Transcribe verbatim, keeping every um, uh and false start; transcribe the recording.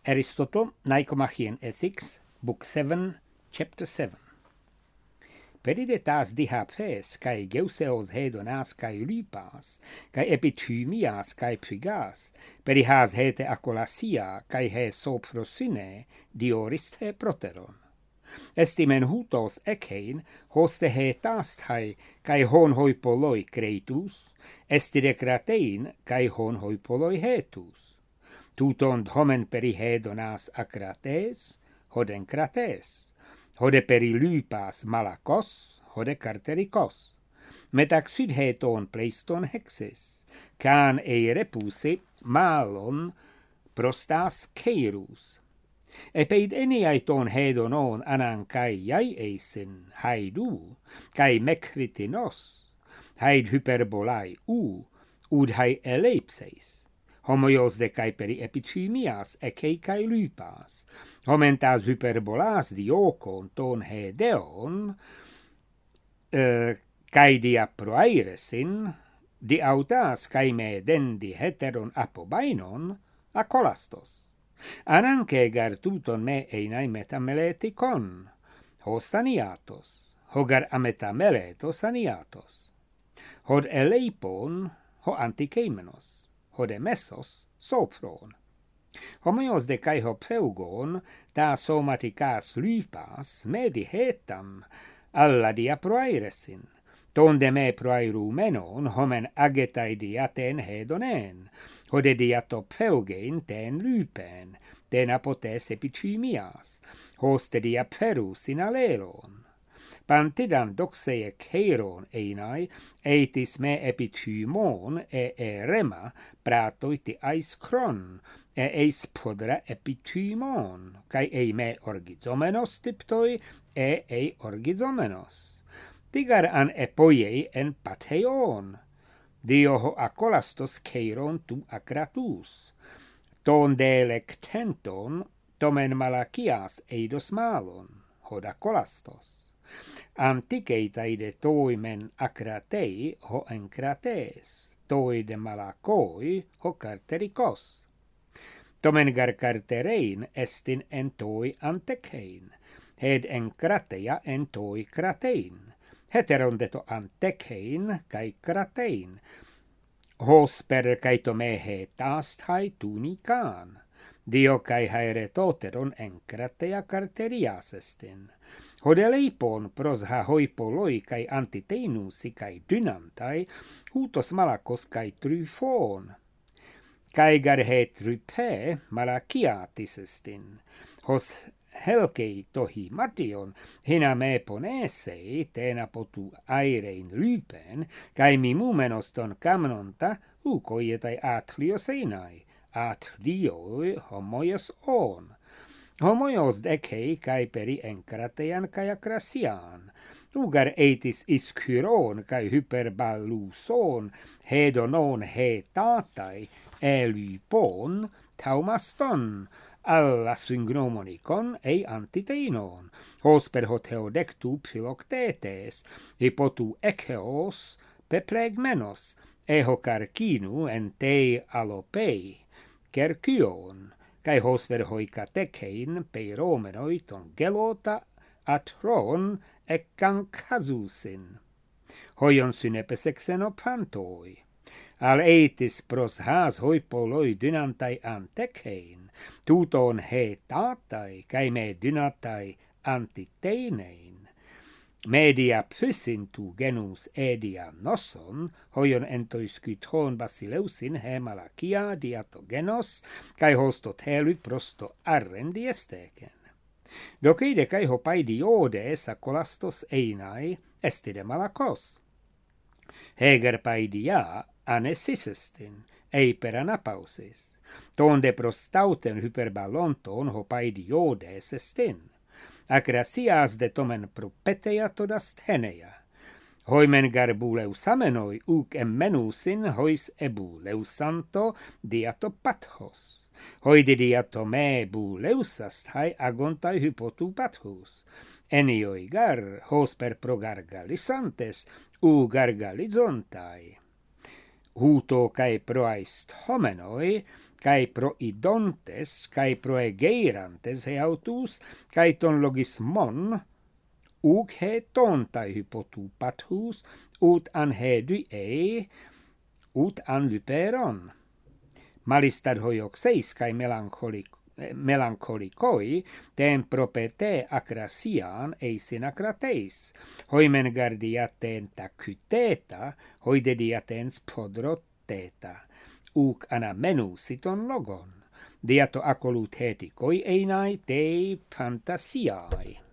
Aristotle, Nicomachean Ethics, Book seven, Chapter seven. Peridetas dihapes, cae geuseos hedonas, cae lupas, cae epithymias, cae prigas, perihas hete acolasia, cae he soprosine, dioriste proteron. Estimen hutos echein, hoste hetastai, cae hon hoi poloi creitus, estire cratein, cae hon hoi poloi hetus. Tuton homen peri hedonas acrates, hoden crates, hode peri lupas malakos, hode carterikos. Metaxid heton pleiston hexes, can e repusi malon prostas keirus. Epeid eniaiton hedonon anan kai iai eisin haidu, kai mekritinos, haid hyperbolai u, ud hai eleipseis. Homoios de cae peri epithymias ecei cae lupas. Homentas hyperbolas diocon ton hedeon, uh, cae dia proairesin, di autas cae me dendi heteron apobainon, acolastos. Ananque gartuton me einai metameletikon, hostaniatos, hogar ametameletos aniatos. Hod eleipon, ho antikeimenos. Hode mesos sopron. Homoios de cae ho peugon, ta somaticas lupas, medi hetam, alla dia proairesin. Tonde me proairu menon, homen agetai diaten hedonen, hode diato peugein ten lupen, ten apotes epithymias, hoste dia perus in alelon. Pantidan doxeie keiron einai, eitis me epithymon e erema pratoiti ais kron, e eis podra epithymon, kai ei me orgizomenos tiptoi e ei orgizomenos. Digar an epoiei en patheion, dio ho acolastos keiron tu acratus, ton delectenton tomen malachias eidos malon, hod acolastos. Anticeitaide toimen acratei ho encrates, toi de malakoi ho carterikos. Tomen gar carterein estin en toi antecein, hed encrateia en toi cratein, heteron deto antecein cae cratein, hos per caito me hetast hai tunican, dio cae haere toteron encrateia carterias estin. Hodeleipon pros ha hoi poloi cae antiteinusi cae dynantai, hutos malakos cae tryfon. Cae gar he trype malachiatis estin, hos helkei tohi mation, hina me ponesei tena potu airein lypen, cae mimumenos ton camnonta, ukoietai atlios einai, atlioi homoios on. Homoios decei cae peri encrateian cae acrasian, ugar eitis iskyron cae hyperballuson, hedonon hetatai, elypon, taumaston, alla syngnomonikon ei antiteinon, hos per hoteodectu philoctetes, hipotu echeos peplegmenos, eho carcinu en tei alopei, kerkyon, cae hos per hoi catechein peiromenoi ton gelota atron eccan casusin. Hoion synepes exenopantoi. Al eitis pros has hoi poloi dynantai antechein, tuton hetatai, cae me dynatai antiteinein. Media physin tu genus edia noson, hoion entois kyton basileusin he malakia diatogenos, cae hostot helut prosto arrendi esteken. Doceide cae hopaidiodes acolastos einai estide malakos. Heger paidia anesisestin, ei per anapausis, tonde prostauten hyperballonton hopaidiodes estin. Acrasias de tomen propeteia todas teneia. Hoimen gar buleusamenoi uc emmenusin hois ebuleusanto diato pathos. Hoide diato me buleusast hai agontai hypotu pathus. Enioi gar hos per progargalisantes u gargalizontai. Huto cae proaist homenoi, cae proidontes, cae proegeirantes he autus, cae ton logismon, uk he tontai hypotu pathus, ut an hedu e, ut an lyperon. Malistad hoioxeis cae melancholic, melancholicoi, ten propete acrasian eisin acrateis, hoimen gardiaten tacyteta, hoi dediatens podroteta, uk anamenusiton logon, diato acolut heticoi einai te fantasiae.